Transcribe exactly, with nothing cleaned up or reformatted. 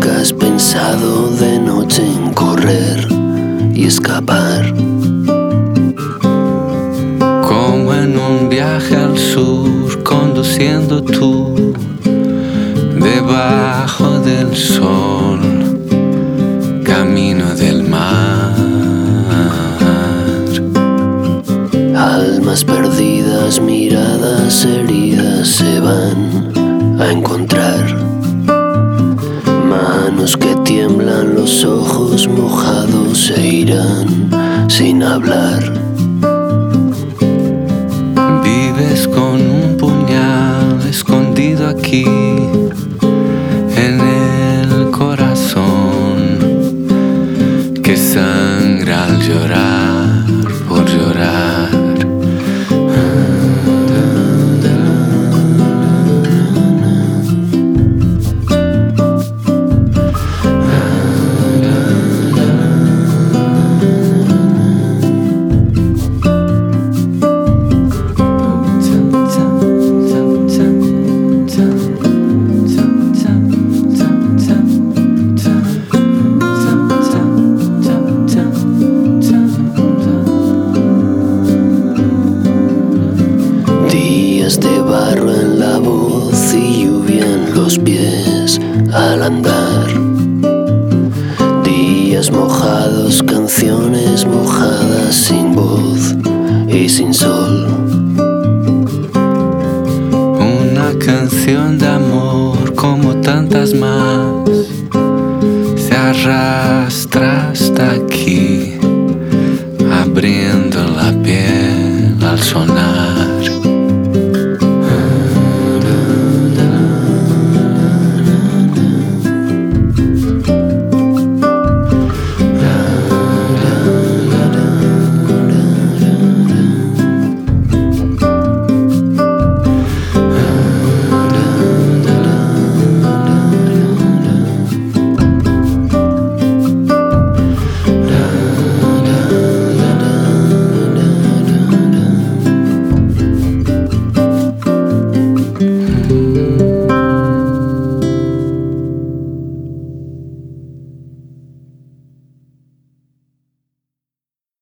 Nunca has pensado de noche en correr y escapar, como en un viaje al sur, conduciendo tú debajo del sol, camino del mar. Almas perdidas, miradas heridas se van a encontrar, manos que tiemblan, los ojos mojados se irán sin hablar. Vives con un puñal escondido aquí en el corazón, que sangra al llorar por llorar. De barro en la voz y lluvia en los pies al andar, días mojados, canciones mojadas, sin voz y sin sol. Una canción de amor como tantas más se arrastra hasta aquí, abriendo la piel al sonar.